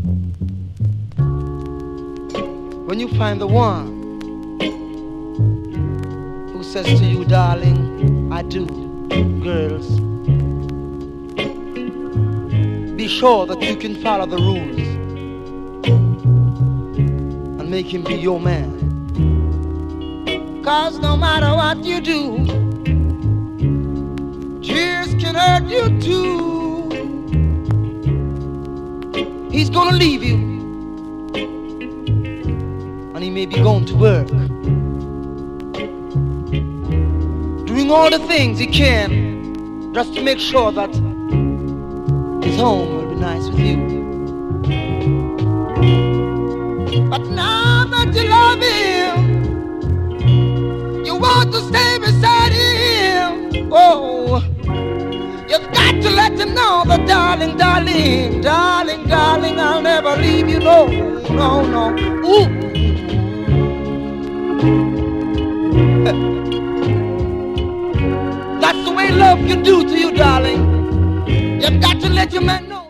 When you find the one who says to you, darling, I do, girls, be sure that you can follow the rules and make him be your man. 'Cause no matter what you do, tears can hurt you too. He's gonna leave you, and he may be going to work, doing all the things he can just to make sure that his home will be nice with you. But now that you love him, you want to stay beside him. Oh, you've got to let him know that, darling, darling, darling, darling, I'll never leave you. No, no, no. Ooh. That's the way love can do to you, darling. You've got to let your man know.